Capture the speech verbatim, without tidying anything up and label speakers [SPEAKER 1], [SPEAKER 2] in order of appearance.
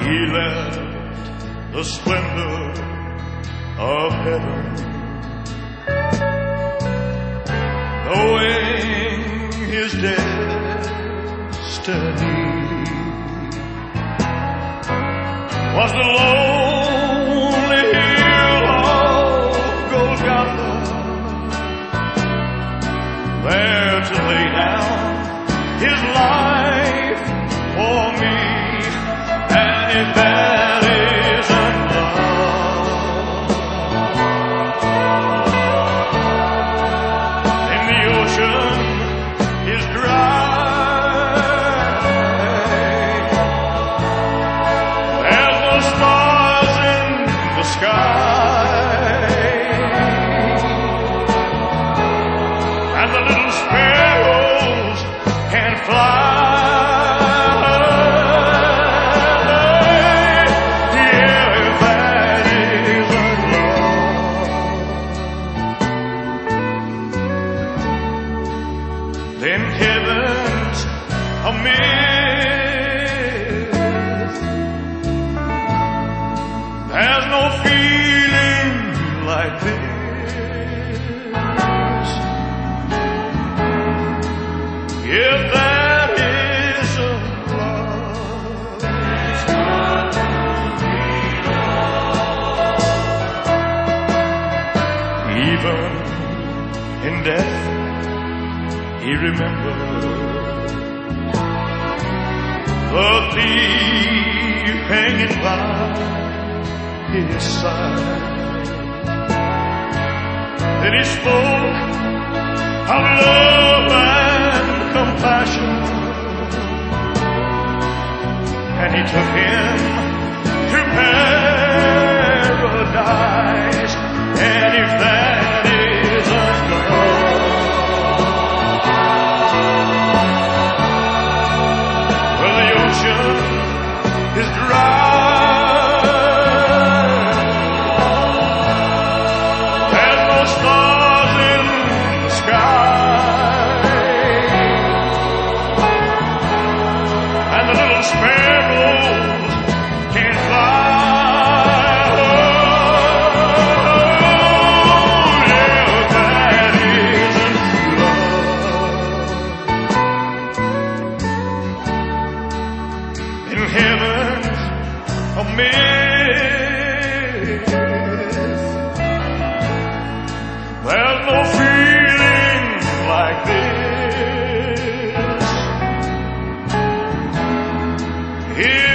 [SPEAKER 1] he left the splendor of heaven, knowing his destiny was the lonely hill of Golgotha, there to lay down his life for me. And if that isn't love, then the ocean is dry. There's no stars in the sky, and the little sparrows can't fly. Then heaven's a myth. There's no feeling like this. If that isn't love, even in death he remembered the thief hanging by his side. Then he spoke of love and compassion, and he took him to paradise. And if that isn't love, is dry. There's no stars in the sky, and the little sparrows can't fly. Oh, yeah, that isn't love. In heaven's a myth. There's no feeling like this. Here